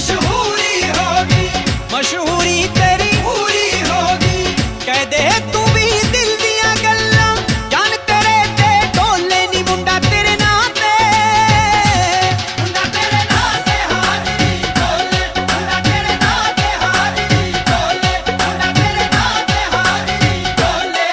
मशहूरी होगी, मशहूरी तेरी पूरी होगी। कह दे तू भी दिल दिया गल्लां, जान तेरे ते ढोले नी मुंडा तेरे नां ते, मुंडा तेरे नां ते हाजरी ढोले, मुंडा तेरे नां ते हाजरी ढोले, मुंडा तेरे नां ते हाजरी ढोले।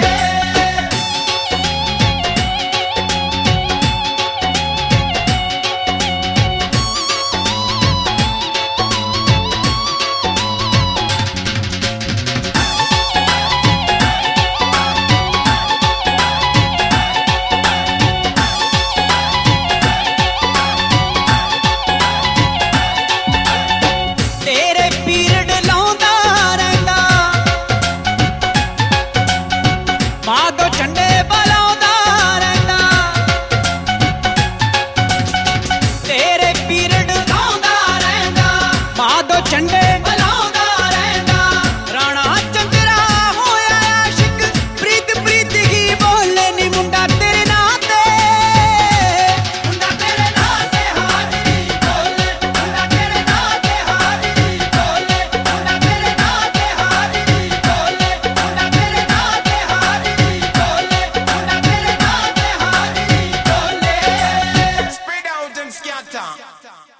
तेरे पीरड लाਉਂਦਾ ਰਹਿੰਦਾ, ਮਾਧੋ ਝੰਡੇ ਬਲਾਉਂਦਾ ਰਹਿੰਦਾ। ਤੇਰੇ ਪੀਰਡ ਲਾਉਂਦਾ ਰਹਿੰਦਾ, ਮਾਧੋ ਝੰਡੇ ਬਲਾਉਂਦਾ ਰਹਿੰਦਾ। ਰਾਣਾ ਚੰਦਰਾ ਹੋਇਆ ਆਸ਼ਿਕ, ਪ੍ਰੀਤ ਪ੍ਰੀਤ ਹੀ ਬੋਲੇ ਨੀ ਮੁੰਡਾ ਤੇਰੇ ਨਾਂ ਤੇ, ਮੁੰਡਾ ਤੇਰੇ ਨਾਂ ਤੇ ਹਾਜ਼ਰੀ ਢੋਲੇ, ਮੁੰਡਾ ਤੇਰੇ ਨਾਂ ਤੇ ਹਾਜ਼ਰੀ ਢੋਲੇ, ਮੁੰਡਾ ਤੇਰੇ ਨਾਂ ਤੇ ਹਾਜ਼ਰੀ ਢੋਲੇ, ਮੁੰਡਾ ਤੇਰੇ ਨਾਂ ਤੇ ਹਾਜ਼ਰੀ ਢੋਲੇ, ਮੁੰਡਾ ਤੇਰੇ ਨਾਂ ਤੇ ਹਾਜ਼ਰੀ ਢੋਲੇ। Spread out and scatter.